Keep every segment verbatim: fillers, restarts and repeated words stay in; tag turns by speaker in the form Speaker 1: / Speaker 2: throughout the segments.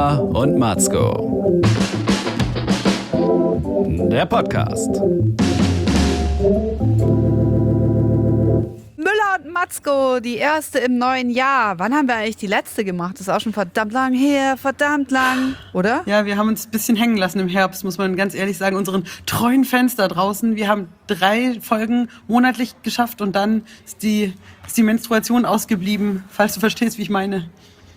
Speaker 1: Müller und Matzko. Der Podcast.
Speaker 2: Müller und Matzko, die erste im neuen Jahr. Wann haben wir eigentlich die letzte gemacht? Das ist auch schon verdammt lang her, verdammt lang, oder?
Speaker 3: Ja, wir haben uns ein bisschen hängen lassen im Herbst, muss man ganz ehrlich sagen. Unseren treuen Fans da draußen. Wir haben drei Folgen monatlich geschafft und dann ist die, ist die Menstruation ausgeblieben, falls du verstehst, wie ich meine.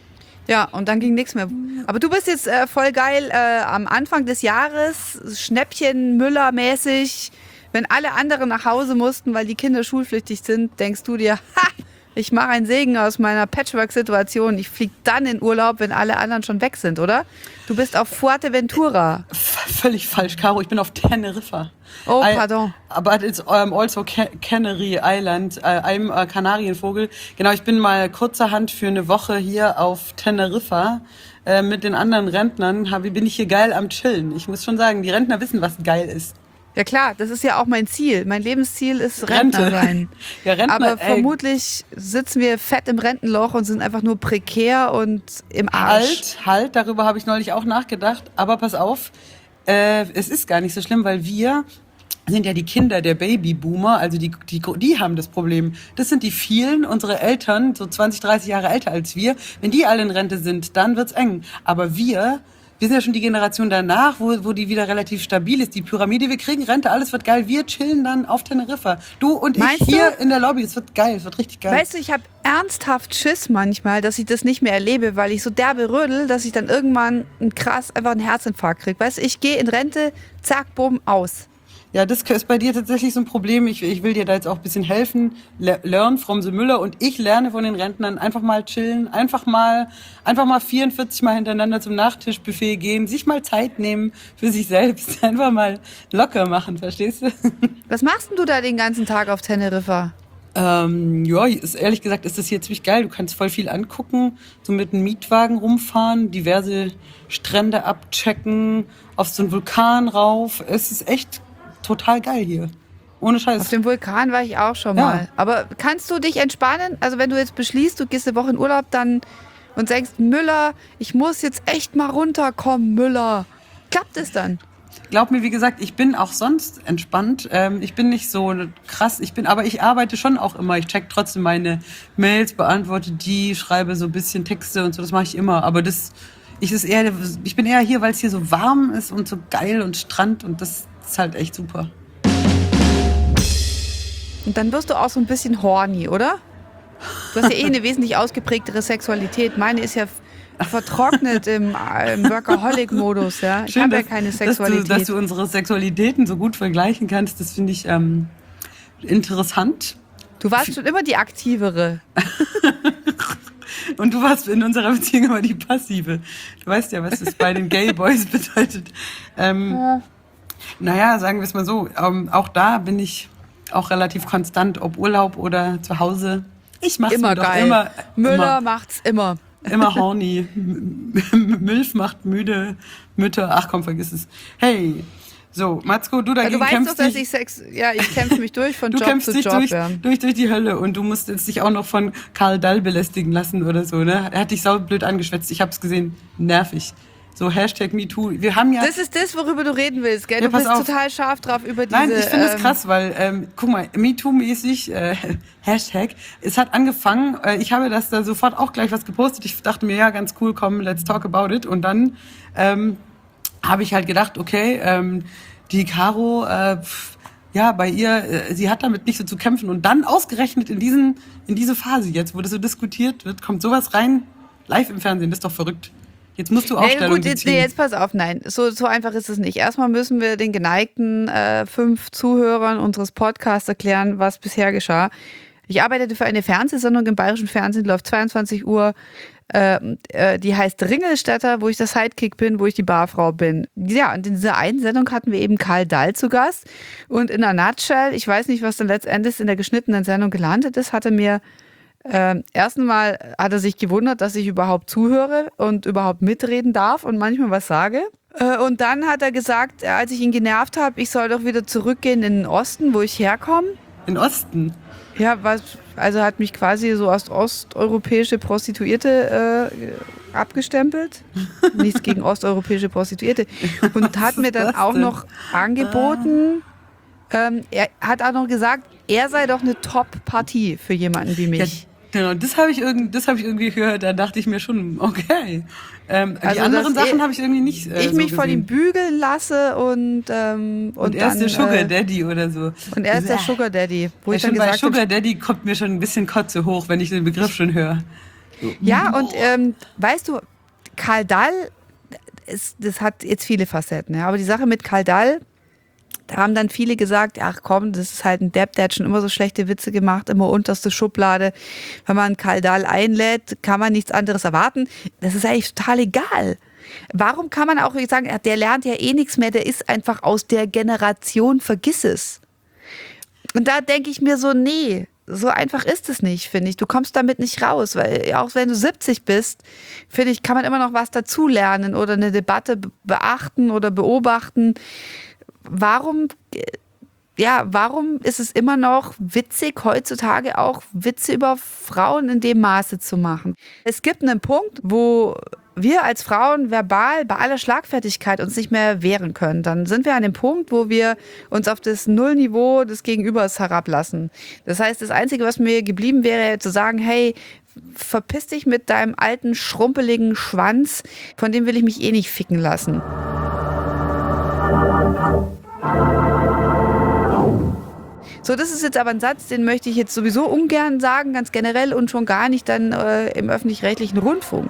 Speaker 2: Ja, und dann ging nichts mehr. Aber du bist jetzt äh, voll geil äh, am Anfang des Jahres, Schnäppchen, Müller-mäßig. Wenn alle anderen nach Hause mussten, weil die Kinder schulpflichtig sind, denkst du dir, ha, ich mache einen Segen aus meiner Patchwork-Situation. Ich fliege dann in Urlaub, wenn alle anderen schon weg sind, oder? Du bist auf Fuerteventura.
Speaker 3: V- völlig falsch, Caro. Ich bin auf Teneriffa.
Speaker 2: Oh, pardon.
Speaker 3: Aber it's um, also Canary Island. Uh, I'm a Kanarienvogel. Genau, ich bin mal kurzerhand für eine Woche hier auf Teneriffa. Äh, mit den anderen Rentnern hab, bin ich hier geil am Chillen. Ich muss schon sagen, die Rentner wissen, was geil ist.
Speaker 2: Ja klar, das ist ja auch mein Ziel. Mein Lebensziel ist Rentner
Speaker 3: Rente.
Speaker 2: sein.
Speaker 3: Ja, Rentner,
Speaker 2: Aber
Speaker 3: ey.
Speaker 2: vermutlich sitzen wir fett im Rentenloch und sind einfach nur prekär und im Arsch.
Speaker 3: Halt, halt, darüber habe ich neulich auch nachgedacht. Aber pass auf, äh, es ist gar nicht so schlimm, weil wir sind ja die Kinder der Babyboomer, also die, die, die haben das Problem. Das sind die vielen, unsere Eltern, so zwanzig, dreißig Jahre älter als wir. Wenn die alle in Rente sind, dann wird's eng. Aber wir... Wir sind ja schon die Generation danach, wo, wo die wieder relativ stabil ist. Die Pyramide, wir kriegen Rente, alles wird geil. Wir chillen dann auf Teneriffa. Du und
Speaker 2: Meinst
Speaker 3: ich hier
Speaker 2: du?
Speaker 3: in der Lobby. Es wird geil, es wird richtig geil.
Speaker 2: Weißt du, ich habe ernsthaft Schiss manchmal, dass ich das nicht mehr erlebe, weil ich so derbe rödel, dass ich dann irgendwann ein krass einfach einen Herzinfarkt kriege. Weißt du, ich gehe in Rente, zack, bumm, aus.
Speaker 3: Ja, das ist bei dir tatsächlich so ein Problem. Ich, ich will dir da jetzt auch ein bisschen helfen. Le- Learn from the Müller und ich lerne von den Rentnern. Einfach mal chillen, einfach mal, einfach mal vierundvierzig Mal hintereinander zum Nachtischbuffet gehen, sich mal Zeit nehmen für sich selbst. Einfach mal locker machen, verstehst du?
Speaker 2: Was machst denn du da den ganzen Tag auf Teneriffa?
Speaker 3: Ähm, ja, ist, ehrlich gesagt ist das hier ziemlich geil. Du kannst voll viel angucken, so mit einem Mietwagen rumfahren, diverse Strände abchecken, auf so einen Vulkan rauf. Es ist echt total geil hier. Ohne Scheiß.
Speaker 2: Auf dem Vulkan war ich auch schon
Speaker 3: Ja.
Speaker 2: mal. Aber kannst du dich entspannen? Also wenn du jetzt beschließt, du gehst eine Woche in Urlaub dann und sagst, Müller, ich muss jetzt echt mal runterkommen, Müller. Klappt es dann?
Speaker 3: Glaub mir, wie gesagt, ich bin auch sonst entspannt. Ähm, ich bin nicht so krass. Ich bin, aber ich arbeite schon auch immer. Ich check trotzdem meine Mails, beantworte die, schreibe so ein bisschen Texte und so. Das mache ich immer. Aber das, ich, ist eher, ich bin eher hier, weil es hier so warm ist und so geil und Strand und das ist halt echt super.
Speaker 2: Und dann wirst du auch so ein bisschen horny, oder? Du hast ja eh eine wesentlich ausgeprägtere Sexualität. Meine ist ja vertrocknet im, im Workaholic-Modus. Ja? Ich habe ja keine Sexualität.
Speaker 3: Dass du, dass du unsere Sexualitäten so gut vergleichen kannst, das finde ich ähm, interessant.
Speaker 2: Du warst schon immer die Aktivere.
Speaker 3: Und du warst in unserer Beziehung immer die Passive. Du weißt ja, was das bei den Gay Boys bedeutet. Ähm, ja. Naja, sagen wir es mal so, ähm, auch da bin ich auch relativ konstant, ob Urlaub oder zu Hause. Ich mach's
Speaker 2: immer
Speaker 3: mir doch
Speaker 2: geil.
Speaker 3: immer.
Speaker 2: Müller
Speaker 3: immer,
Speaker 2: macht's immer.
Speaker 3: Immer horny. Milf macht müde Mütter. Ach komm, vergiss es. Hey, so, Matzko, du dagegen
Speaker 2: ja, du weißt
Speaker 3: kämpfst
Speaker 2: doch, dass
Speaker 3: dich,
Speaker 2: ich Sex... Ja, ich kämpfe mich durch von
Speaker 3: du
Speaker 2: Job
Speaker 3: kämpfst
Speaker 2: zu
Speaker 3: dich
Speaker 2: Job.
Speaker 3: durch,
Speaker 2: Ja.
Speaker 3: durch, durch die Hölle und du musst jetzt dich auch noch von Karl Dall belästigen lassen oder so, ne? Er hat dich saublöd angeschwätzt. Ich hab's gesehen. Nervig. So, Hashtag MeToo. Wir haben ja...
Speaker 2: Das ist das, worüber du reden willst, gell?
Speaker 3: Ja,
Speaker 2: Du
Speaker 3: pass
Speaker 2: bist
Speaker 3: auf.
Speaker 2: total scharf drauf über diese...
Speaker 3: Nein, ich finde es
Speaker 2: ähm,
Speaker 3: krass, weil, ähm, guck mal, MeToo-mäßig, äh, Hashtag, es hat angefangen, äh, ich habe das da sofort auch gleich was gepostet. Ich dachte mir, ja, ganz cool, komm, let's talk about it. Und dann ähm, habe ich halt gedacht, okay, ähm, die Caro, äh, pff, ja, bei ihr, äh, sie hat damit nicht so zu kämpfen. Und dann ausgerechnet in diesen, in diese Phase jetzt, wo das so diskutiert wird, kommt sowas rein, live im Fernsehen, das ist doch verrückt. Jetzt musst du auch
Speaker 2: Nee,
Speaker 3: Stellung
Speaker 2: gut, jetzt,
Speaker 3: beziehen.
Speaker 2: nee, jetzt pass auf, nein, so, so einfach ist es nicht. Erstmal müssen wir den geneigten äh, fünf Zuhörern unseres Podcasts erklären, was bisher geschah. Ich arbeitete für eine Fernsehsendung im Bayerischen Fernsehen, läuft zweiundzwanzig Uhr, äh, äh, die heißt Ringelstädter, wo ich der Sidekick bin, wo ich die Barfrau bin. Ja, und in dieser einen Sendung hatten wir eben Karl Dall zu Gast und in einer Nutshell, ich weiß nicht, was dann letztendlich in der geschnittenen Sendung gelandet ist, hatte mir Ähm, erstens mal hat er sich gewundert, dass ich überhaupt zuhöre und überhaupt mitreden darf und manchmal was sage. Äh, und dann hat er gesagt, als ich ihn genervt habe, ich soll doch wieder zurückgehen in den Osten, wo ich herkomme.
Speaker 3: In Osten?
Speaker 2: Ja, was, also hat mich quasi so als osteuropäische Prostituierte äh, abgestempelt. Nichts gegen osteuropäische Prostituierte. Und hat mir dann auch
Speaker 3: denn?
Speaker 2: noch angeboten, ähm, er hat auch noch gesagt, er sei doch eine Top-Partie für jemanden wie mich.
Speaker 3: Ja, genau, das habe ich, irgend, das hab ich irgendwie gehört, da dachte ich mir schon, okay. Ähm,
Speaker 2: Also,
Speaker 3: die anderen
Speaker 2: dass
Speaker 3: Sachen
Speaker 2: ich-
Speaker 3: habe ich irgendwie nicht äh,
Speaker 2: ich
Speaker 3: so
Speaker 2: mich von ihm
Speaker 3: gesehen.
Speaker 2: bügeln lasse und ähm, und,
Speaker 3: Und er ist
Speaker 2: dann,
Speaker 3: der Sugar
Speaker 2: äh,
Speaker 3: Daddy oder so.
Speaker 2: und er ist der
Speaker 3: Bäh.
Speaker 2: Sugar Daddy, wo
Speaker 3: Ja,
Speaker 2: ich dann
Speaker 3: schon bei
Speaker 2: gesagt
Speaker 3: Sugar
Speaker 2: habe,
Speaker 3: Daddy kommt mir schon ein bisschen Kotze hoch, wenn ich den Begriff schon höre. So.
Speaker 2: ja, und ähm, weißt du, Karl Dall, ist, das hat jetzt viele Facetten, ja, aber die Sache mit Karl Dall, da haben dann viele gesagt, ach komm, das ist halt ein Depp, der hat schon immer so schlechte Witze gemacht, immer unterste Schublade. Wenn man Karl Dall einlädt, kann man nichts anderes erwarten. Das ist eigentlich total egal. Warum kann man auch sagen, der lernt ja eh nichts mehr, der ist einfach aus der Generation, vergiss es. Und da denke ich mir so, nee, so einfach ist es nicht, finde ich. Du kommst damit nicht raus, weil auch wenn du siebzig bist, finde ich, kann man immer noch was dazulernen oder eine Debatte beachten oder beobachten. Warum, ja, warum ist es immer noch witzig, heutzutage auch Witze über Frauen in dem Maße zu machen? Es gibt einen Punkt, wo wir als Frauen verbal bei aller Schlagfertigkeit uns nicht mehr wehren können. Dann sind wir an dem Punkt, wo wir uns auf das Nullniveau des Gegenübers herablassen. Das heißt, das Einzige, was mir geblieben wäre, zu sagen, hey, verpiss dich mit deinem alten, schrumpeligen Schwanz, von dem will ich mich eh nicht ficken lassen. So, das ist jetzt aber ein Satz, den möchte ich jetzt sowieso ungern sagen, ganz generell und schon gar nicht dann äh, im öffentlich-rechtlichen Rundfunk.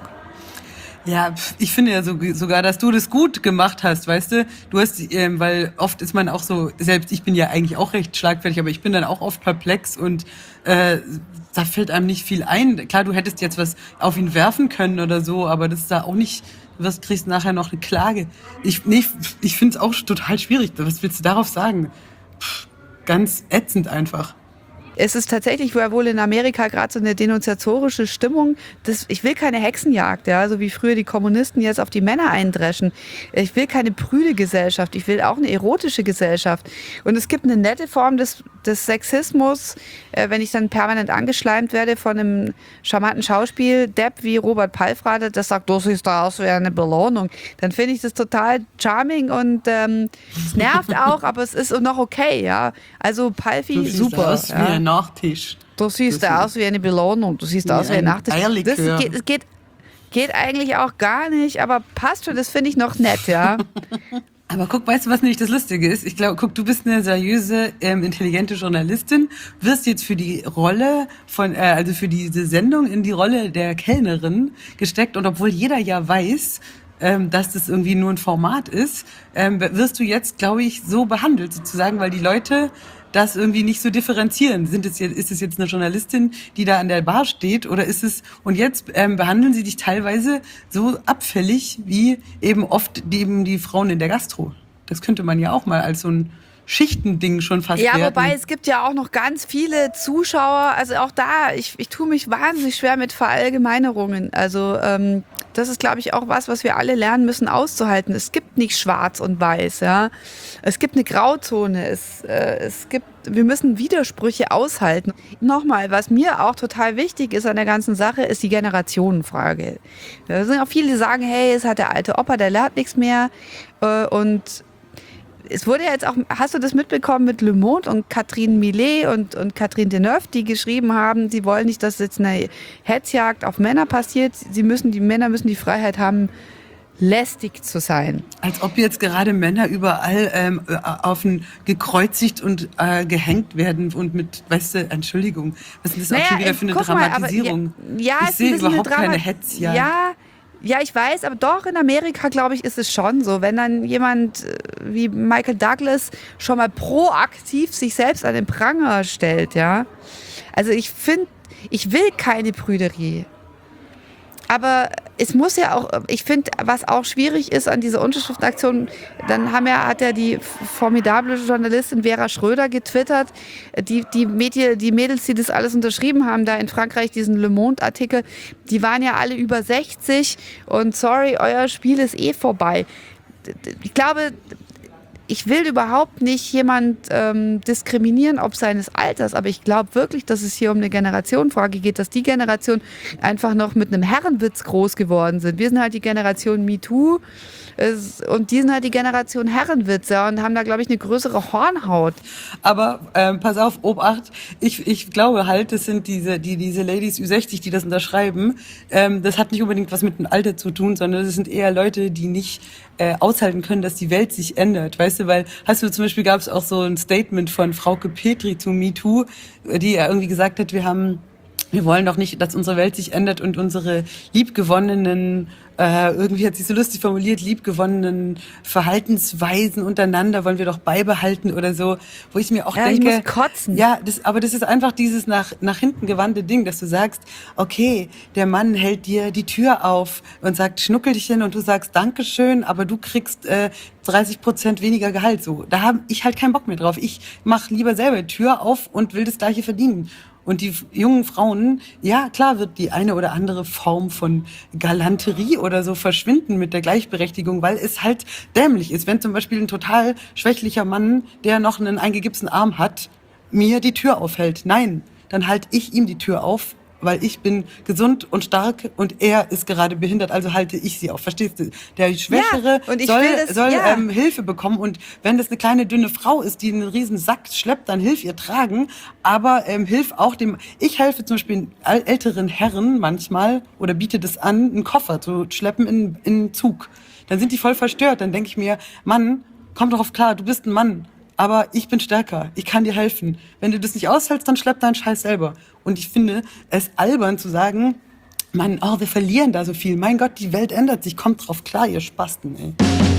Speaker 3: Ja, pf, ich finde ja so, sogar, dass du das gut gemacht hast, weißt du? Du hast, ähm, weil oft ist man auch so, selbst ich bin ja eigentlich auch recht schlagfertig, aber ich bin dann auch oft perplex und äh, da fällt einem nicht viel ein. Klar, du hättest jetzt was auf ihn werfen können oder so, aber das ist da auch nicht, du wirst, kriegst nachher noch eine Klage. Ich, nee, ich finde es auch total schwierig. Was willst du darauf sagen? Pff, ganz ätzend einfach.
Speaker 2: Es ist tatsächlich wohl in Amerika gerade so eine denunziatorische Stimmung. Das, ich will keine Hexenjagd, ja, so wie früher die Kommunisten jetzt auf die Männer eindreschen. Ich will keine prüde Gesellschaft. Ich will auch eine erotische Gesellschaft. Und es gibt eine nette Form des, des Sexismus, äh, wenn ich dann permanent angeschleimt werde von einem charmanten Schauspiel-Depp wie Robert Palfrader, das sagt, du siehst da aus wie eine Belohnung. Dann finde ich das total charming und ähm, es nervt auch, aber es ist noch okay, ja. Also Palfi, super.
Speaker 3: Aus wie
Speaker 2: Ja.
Speaker 3: ein Nachtisch.
Speaker 2: Du siehst
Speaker 3: Das
Speaker 2: aus wie eine Belohnung, du siehst aus wie ein
Speaker 3: ein
Speaker 2: Nachtisch. Das
Speaker 3: Eierlikör.
Speaker 2: geht, das geht, geht eigentlich auch gar nicht, aber passt schon, das finde ich noch nett, ja.
Speaker 3: Aber guck, weißt du, was nämlich das Lustige ist? Ich glaube, guck, du bist eine seriöse, ähm, intelligente Journalistin, wirst jetzt für die Rolle von, äh, also für diese Sendung in die Rolle der Kellnerin gesteckt und obwohl jeder ja weiß, ähm, dass das irgendwie nur ein Format ist, ähm, wirst du jetzt, glaube ich, so behandelt sozusagen, weil die Leute das irgendwie nicht so differenzieren. Sind es jetzt, ist es jetzt eine Journalistin, die da an der Bar steht, oder ist es, und jetzt ähm, behandeln sie dich teilweise so abfällig wie eben oft die, eben die Frauen in der Gastro. Das könnte man ja auch mal als so ein Schichtending schon fast
Speaker 2: Ja,
Speaker 3: werten.
Speaker 2: wobei es gibt ja auch noch ganz viele Zuschauer, also auch da, ich, ich tue mich wahnsinnig schwer mit Verallgemeinerungen. Also ähm, das ist, glaube ich, auch was, was wir alle lernen müssen auszuhalten. Es gibt nicht schwarz und weiß, ja. Es gibt eine Grauzone, es, äh, es gibt, wir müssen Widersprüche aushalten. Nochmal, was mir auch total wichtig ist an der ganzen Sache, ist die Generationenfrage. Da sind auch viele, die sagen, hey, es hat der alte Opa, der lernt nichts mehr äh, und es wurde ja jetzt auch, hast du das mitbekommen mit Le Monde und Catherine Millet und, und Catherine Deneuve, die geschrieben haben, sie wollen nicht, dass jetzt eine Hetzjagd auf Männer passiert. Sie müssen, die Männer müssen die Freiheit haben, lästig zu sein.
Speaker 3: Als ob jetzt gerade Männer überall ähm, auf ein gekreuzigt und äh, gehängt werden und mit, weißt du, Entschuldigung, was ist das
Speaker 2: Naja,
Speaker 3: auch schon wieder
Speaker 2: äh,
Speaker 3: für eine
Speaker 2: guck mal, aber
Speaker 3: Dramatisierung?
Speaker 2: ja, ja,
Speaker 3: ich
Speaker 2: ist ein
Speaker 3: sehe
Speaker 2: bisschen eine
Speaker 3: überhaupt keine
Speaker 2: Drama-
Speaker 3: Hetzjagd.
Speaker 2: Ja, ja, ich weiß, aber doch in Amerika, glaube ich, ist es schon so. Wenn dann jemand äh, wie Michael Douglas schon mal proaktiv sich selbst an den Pranger stellt, ja. Also ich finde, ich will keine Prüderie. Aber es muss ja auch, ich finde, was auch schwierig ist an dieser Unterschriftenaktion, dann haben ja, hat ja die formidable Journalistin Vera Schröder getwittert, die, die, Mädchen, die Mädels, die das alles unterschrieben haben, da in Frankreich diesen Le Monde-Artikel, die waren ja alle über sechzig und sorry, euer Spiel ist eh vorbei. Ich glaube, ich will überhaupt nicht jemand ähm, diskriminieren ob seines Alters, aber ich glaube wirklich, dass es hier um eine Generationenfrage geht, dass die Generation einfach noch mit einem Herrenwitz groß geworden sind. Wir sind halt die Generation MeToo es, und die sind halt die Generation Herrenwitze und haben da, glaube ich, eine größere Hornhaut.
Speaker 3: Aber ähm, pass auf, Obacht, ich, ich glaube halt, das sind diese, die, diese Ladies Ü sechzig, die das unterschreiben. Ähm, das hat nicht unbedingt was mit dem Alter zu tun, sondern das sind eher Leute, die nicht äh, aushalten können, dass die Welt sich ändert. Weißt du, weil, hast du zum Beispiel, gab es auch so ein Statement von Frauke Petri zu MeToo, die ja irgendwie gesagt hat, wir haben wir wollen doch nicht, dass unsere Welt sich ändert und unsere liebgewonnenen, äh, irgendwie hat sie so lustig formuliert, liebgewonnenen Verhaltensweisen untereinander wollen wir doch beibehalten oder so, wo ich mir auch
Speaker 2: ja,
Speaker 3: denke,
Speaker 2: ich muss kotzen.
Speaker 3: Ja, das, aber das ist einfach dieses nach, nach hinten gewandte Ding, dass du sagst, okay, der Mann hält dir die Tür auf und sagt, schnuckel dich hin und du sagst Dankeschön, aber du kriegst äh, dreißig Prozent weniger Gehalt. So, da habe ich halt keinen Bock mehr drauf. Ich mach lieber selber die Tür auf und will das Gleiche verdienen. Und die jungen Frauen, ja klar wird die eine oder andere Form von Galanterie oder so verschwinden mit der Gleichberechtigung, weil es halt dämlich ist, wenn zum Beispiel ein total schwächlicher Mann, der noch einen eingegipsten Arm hat, mir die Tür aufhält. Nein, dann halte ich ihm die Tür auf, weil ich bin gesund und stark und er ist gerade behindert, also halte ich sie auf. Verstehst du? Der Schwächere
Speaker 2: ja, und ich
Speaker 3: soll,
Speaker 2: will das,
Speaker 3: soll
Speaker 2: ja.
Speaker 3: ähm, Hilfe bekommen und wenn das eine kleine, dünne Frau ist, die einen riesen Sack schleppt, dann hilf ihr tragen, aber ähm, hilf auch dem, ich helfe zum Beispiel älteren Herren manchmal oder biete das an, einen Koffer zu schleppen in, in einen Zug. Dann sind die voll verstört, dann denke ich mir, Mann, komm darauf klar, du bist ein Mann. Aber ich bin stärker, ich kann dir helfen. Wenn du das nicht aushältst, dann schlepp deinen Scheiß selber. Und ich finde es albern zu sagen, Mann, oh, wir verlieren da so viel. Mein Gott, die Welt ändert sich, kommt drauf klar, ihr Spasten, ey.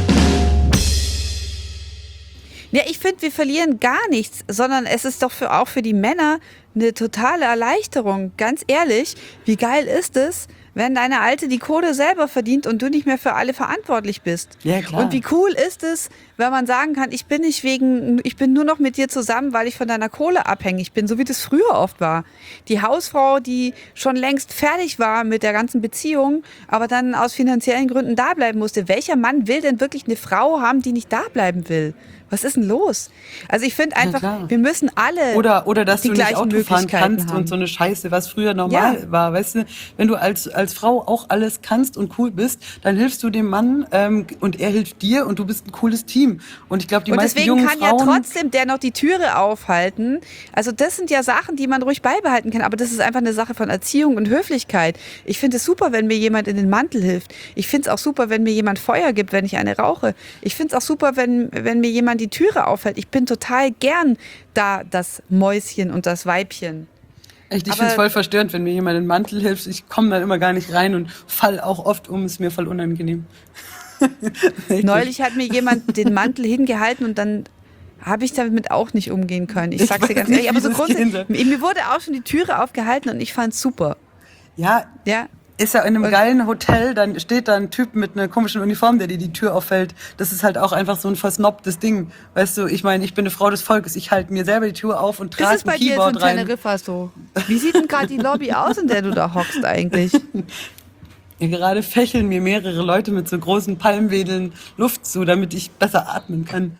Speaker 2: Ja, ich finde, wir verlieren gar nichts, sondern es ist doch für, auch für die Männer eine totale Erleichterung. Ganz ehrlich, wie geil ist es, wenn deine Alte die Kohle selber verdient und du nicht mehr für alle verantwortlich bist.
Speaker 3: Ja, klar.
Speaker 2: Und wie cool ist es, wenn man sagen kann, ich bin nicht wegen, ich bin nur noch mit dir zusammen, weil ich von deiner Kohle abhängig bin, so wie das früher oft war. Die Hausfrau, die schon längst fertig war mit der ganzen Beziehung, aber dann aus finanziellen Gründen da bleiben musste. Welcher Mann will denn wirklich eine Frau haben, die nicht da bleiben will? Was ist denn los? Also ich finde einfach,
Speaker 3: klar.
Speaker 2: wir müssen alle
Speaker 3: Oder, oder dass
Speaker 2: die
Speaker 3: du nicht
Speaker 2: gleichen
Speaker 3: Auto fahren
Speaker 2: Möglichkeiten
Speaker 3: kannst
Speaker 2: haben.
Speaker 3: und so eine Scheiße, was früher normal
Speaker 2: Ja.
Speaker 3: war. Weißt du, wenn du als, als Frau auch alles kannst und cool bist, dann hilfst du dem Mann ähm, und er hilft dir und du bist ein cooles Team. Und ich glaube, die
Speaker 2: Und
Speaker 3: meisten
Speaker 2: deswegen
Speaker 3: jungen
Speaker 2: kann
Speaker 3: Frauen...
Speaker 2: ja trotzdem der noch die Türe aufhalten. Also das sind ja Sachen, die man ruhig beibehalten kann. Aber das ist einfach eine Sache von Erziehung und Höflichkeit. Ich finde es super, wenn mir jemand in den Mantel hilft. Ich finde es auch super, wenn mir jemand Feuer gibt, wenn ich eine rauche. Ich finde es auch super, wenn, wenn mir jemand die Türe aufhält. Ich bin total gern da das Mäuschen und das Weibchen.
Speaker 3: Echt, ich
Speaker 2: Aber-
Speaker 3: finde es voll verstörend, wenn mir jemand in den Mantel hilft. Ich komme dann immer gar nicht rein und fall auch oft um. Ist mir voll unangenehm.
Speaker 2: Neulich hat mir jemand den Mantel hingehalten und dann habe ich damit auch nicht umgehen können. Ich
Speaker 3: Ich
Speaker 2: sag's dir
Speaker 3: weiß
Speaker 2: ganz
Speaker 3: nicht,
Speaker 2: ehrlich. Aber
Speaker 3: wie
Speaker 2: so
Speaker 3: das gehen
Speaker 2: grundsätzlich, mir wurde auch schon die Türe aufgehalten und ich fand's super.
Speaker 3: Ja,
Speaker 2: Ja.
Speaker 3: ist ja in einem
Speaker 2: Und-
Speaker 3: geilen Hotel, dann steht da ein Typ mit einer komischen Uniform, der dir die Tür auffällt. Das ist halt auch einfach so ein versnobtes Ding. Weißt du, ich meine, ich bin eine Frau des Volkes. Ich halte mir selber die Tür auf und
Speaker 2: Das
Speaker 3: trage
Speaker 2: ist bei
Speaker 3: ein
Speaker 2: dir jetzt in
Speaker 3: Keyboard rein.
Speaker 2: Teneriffa so. Wie sieht denn gerade die Lobby aus, in der du da hockst eigentlich?
Speaker 3: Ja, gerade fächeln mir mehrere Leute mit so großen Palmwedeln Luft zu, damit ich besser atmen kann.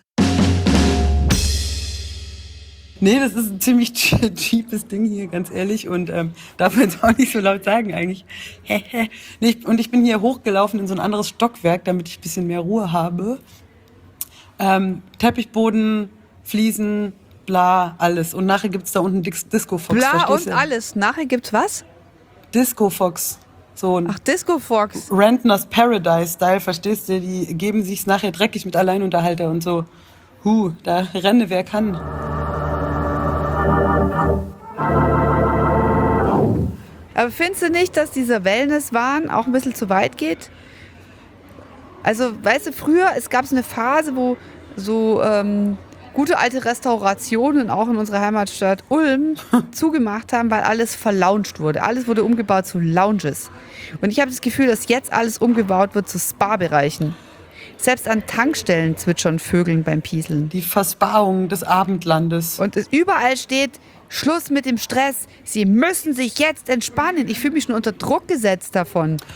Speaker 3: Nee, das ist ein ziemlich cheapes Ding hier, ganz ehrlich. Und ähm, darf man jetzt auch nicht so laut sagen eigentlich. nee, ich, und ich bin hier hochgelaufen in so ein anderes Stockwerk, damit ich ein bisschen mehr Ruhe habe. Ähm, Teppichboden, Fliesen, bla, alles. Und nachher gibt's da unten Dis- Disco Fox.
Speaker 2: Bla
Speaker 3: verstehst
Speaker 2: und
Speaker 3: du?
Speaker 2: alles. Nachher gibt's was?
Speaker 3: Disco Fox. So ein
Speaker 2: Ach, Disco Fox.
Speaker 3: Rentners Paradise-Style, verstehst du? Die geben sich's nachher dreckig mit Alleinunterhalter und so. Huh, da renne wer kann.
Speaker 2: Aber findest du nicht, dass dieser Wellness-Wahn auch ein bisschen zu weit geht? Also, weißt du, früher, es gab so eine Phase, wo so ähm, gute alte Restaurationen auch in unserer Heimatstadt Ulm zugemacht haben, weil alles verlauncht wurde. Alles wurde umgebaut zu Lounges. Und ich habe das Gefühl, dass jetzt alles umgebaut wird zu Spa-Bereichen. Selbst an Tankstellen zwitschern Vögeln beim Pieseln.
Speaker 3: Die Versparung des Abendlandes.
Speaker 2: Und es überall steht, Schluss mit dem Stress. Sie müssen sich jetzt entspannen. Ich fühle mich schon unter Druck gesetzt davon.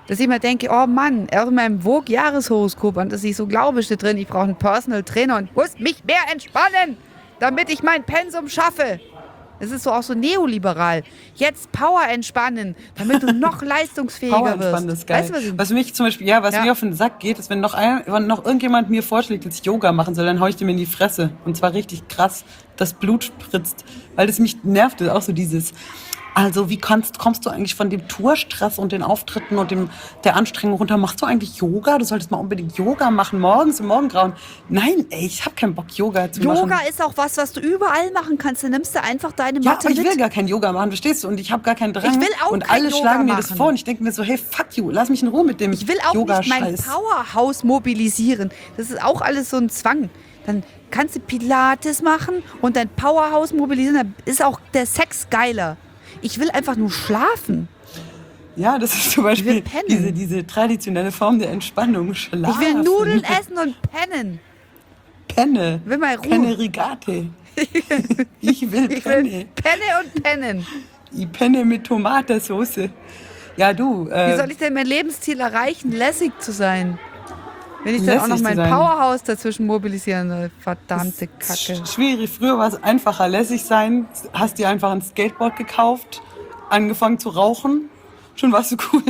Speaker 2: Dass ich immer denke, oh Mann, auch in meinem Vogue-Jahreshoroskop, und dass ich so glaube, steht drin, ich brauche einen Personal Trainer und muss mich mehr entspannen, damit ich mein Pensum schaffe. Das ist so auch so neoliberal. Jetzt Power entspannen, damit du noch leistungsfähiger
Speaker 3: Power
Speaker 2: wirst.
Speaker 3: entspannen ist geil.
Speaker 2: Weißt du, was ich
Speaker 3: was mich zum Beispiel, ja, was
Speaker 2: Ja.
Speaker 3: mir auf den Sack geht, ist, wenn noch, ein, wenn noch irgendjemand mir vorschlägt, dass ich Yoga machen soll, dann hau ich dem in die Fresse. Und zwar richtig krass, das Blut spritzt. Weil das mich nervt, das ist auch so dieses... Also wie kannst, kommst du eigentlich von dem Tourstress und den Auftritten und dem, der Anstrengung runter? Machst du eigentlich Yoga? Du solltest mal unbedingt Yoga machen, morgens im Morgengrauen. Nein, ey, ich habe keinen Bock, Yoga zu machen.
Speaker 2: Yoga ist auch was, was du überall machen kannst. Du nimmst du einfach deine
Speaker 3: Ja,
Speaker 2: Matte
Speaker 3: aber ich will
Speaker 2: mit.
Speaker 3: gar kein Yoga machen, verstehst du? Und ich habe gar keinen Drang.
Speaker 2: Ich will auch
Speaker 3: Und
Speaker 2: kein
Speaker 3: alle
Speaker 2: Yoga
Speaker 3: schlagen mir das
Speaker 2: machen.
Speaker 3: vor. Und ich denke mir so, hey, fuck you, lass mich in Ruhe mit dem
Speaker 2: Ich will auch nicht mein
Speaker 3: Yoga-Scheiß.
Speaker 2: Powerhouse mobilisieren. Das ist auch alles so ein Zwang. Dann kannst du Pilates machen und dein Powerhouse mobilisieren. Dann ist auch der Sex geiler. Ich will einfach nur schlafen.
Speaker 3: Ja, das ist zum Beispiel
Speaker 2: Ich will pennen.
Speaker 3: diese, diese traditionelle Form der Entspannung. Schlafen.
Speaker 2: Ich will Nudeln essen und pennen.
Speaker 3: Penne.
Speaker 2: Will mal Ruhe.
Speaker 3: Penne Rigate. Ich will
Speaker 2: Ich
Speaker 3: Penne.
Speaker 2: will Penne und pennen.
Speaker 3: Die Penne mit Tomatensauce. Ja, du. Äh,
Speaker 2: Wie soll ich denn mein Lebensziel erreichen, lässig zu sein? Wenn ich dann auch
Speaker 3: Lässig
Speaker 2: noch
Speaker 3: zu
Speaker 2: mein
Speaker 3: sein.
Speaker 2: Powerhouse dazwischen mobilisieren soll. Verdammte
Speaker 3: sch-
Speaker 2: Kacke.
Speaker 3: schwierig. Früher war es einfacher, lässig sein. Hast dir einfach ein Skateboard gekauft, angefangen zu rauchen. Schon warst du cool.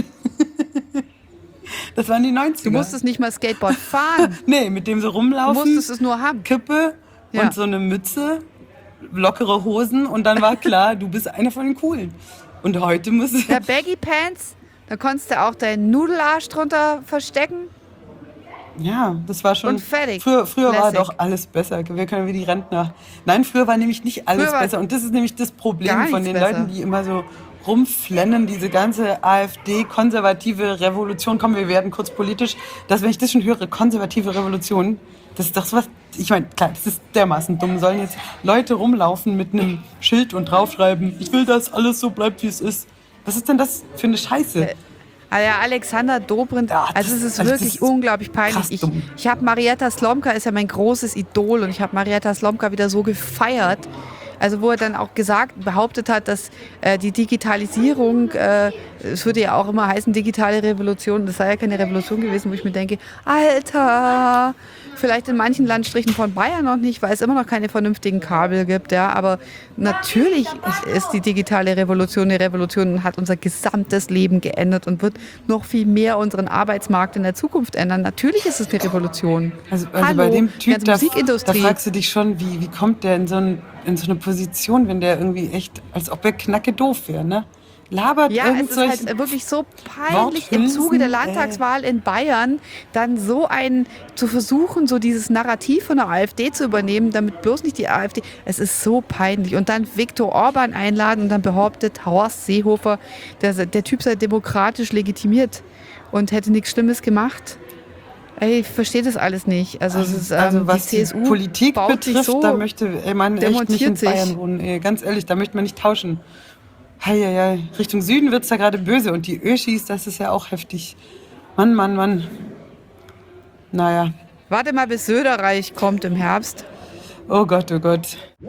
Speaker 3: Das waren die neunziger.
Speaker 2: Du musstest nicht mal Skateboard fahren.
Speaker 3: Nee, mit dem so
Speaker 2: Du
Speaker 3: rumlaufen.
Speaker 2: musstest es nur haben.
Speaker 3: Kippe
Speaker 2: Ja.
Speaker 3: und so eine Mütze, lockere Hosen und dann war klar, du bist einer von den Coolen. Und heute muss
Speaker 2: Ja, Baggy Pants, da konntest du auch deinen Nudelarsch drunter verstecken.
Speaker 3: ja, das war schon.
Speaker 2: Und fertig.
Speaker 3: Früher, früher war
Speaker 2: Lässig.
Speaker 3: doch alles besser. Wir können wie die Rentner. Nein, früher war nämlich nicht alles
Speaker 2: Früher war
Speaker 3: besser. Und das ist nämlich das
Speaker 2: gar
Speaker 3: Problem von
Speaker 2: nichts
Speaker 3: den
Speaker 2: besser.
Speaker 3: Leuten, die immer so rumflennen, diese ganze AfD-konservative Revolution. Komm, wir werden kurz politisch. Dass, wenn ich das schon höre, konservative Revolution, das ist doch sowas. Ich meine, klar, das ist dermaßen dumm. Sollen jetzt Leute rumlaufen mit einem Schild und draufschreiben, ich will, dass alles so bleibt, wie es ist. Was ist denn das für eine Scheiße?
Speaker 2: Ah ja, Alexander Dobrindt,
Speaker 3: Ja, das-
Speaker 2: also es ist
Speaker 3: also das
Speaker 2: wirklich
Speaker 3: ist
Speaker 2: unglaublich peinlich.
Speaker 3: krass
Speaker 2: Ich,
Speaker 3: dumm.
Speaker 2: ich habe Marietta Slomka, ist ja mein großes Idol, und ich habe Marietta Slomka wieder so gefeiert. Also wo er dann auch gesagt, behauptet hat, dass äh, die Digitalisierung, äh, es würde ja auch immer heißen digitale Revolution, das sei ja keine Revolution gewesen, wo ich mir denke, Alter, vielleicht in manchen Landstrichen von Bayern noch nicht, weil es immer noch keine vernünftigen Kabel gibt, ja, aber natürlich ist, ist die digitale Revolution eine Revolution und hat unser gesamtes Leben geändert und wird noch viel mehr unseren Arbeitsmarkt in der Zukunft ändern. Natürlich ist es eine Revolution.
Speaker 3: Also, also
Speaker 2: Hallo,
Speaker 3: bei dem
Speaker 2: die
Speaker 3: Typ,
Speaker 2: ganze
Speaker 3: da, da
Speaker 2: Musikindustrie.
Speaker 3: fragst du dich schon, wie, wie kommt der in so, ein, in so eine Position, wenn der irgendwie echt, als ob er knacke doof wäre, ne? Labert
Speaker 2: Ja,
Speaker 3: irgend
Speaker 2: es ist halt
Speaker 3: solchen-
Speaker 2: wirklich so peinlich im
Speaker 3: Worthülsen,
Speaker 2: Zuge der
Speaker 3: äh.
Speaker 2: Landtagswahl in Bayern dann so ein, zu versuchen, so dieses Narrativ von der AfD zu übernehmen, damit bloß nicht die AfD, es ist so peinlich. Und dann Viktor Orban einladen und dann behauptet Horst Seehofer, der, der Typ sei demokratisch legitimiert und hätte nichts Schlimmes gemacht. Ey, ich verstehe das alles nicht. Also, es ist, ähm,
Speaker 3: Also was
Speaker 2: die
Speaker 3: die,
Speaker 2: C S U
Speaker 3: Politik
Speaker 2: baut sich
Speaker 3: betrifft,
Speaker 2: so,
Speaker 3: da möchte ey, man echt nicht in
Speaker 2: demontiert sich.
Speaker 3: Bayern wohnen. Ey, ganz ehrlich, da möchte man nicht tauschen. Hei, hei, hei. Richtung Süden wird's da gerade böse. Und die Öschis, das ist ja auch heftig. Mann, Mann, Mann. Naja.
Speaker 2: Warte mal, bis Söderreich kommt im Herbst.
Speaker 3: Oh Gott, oh Gott.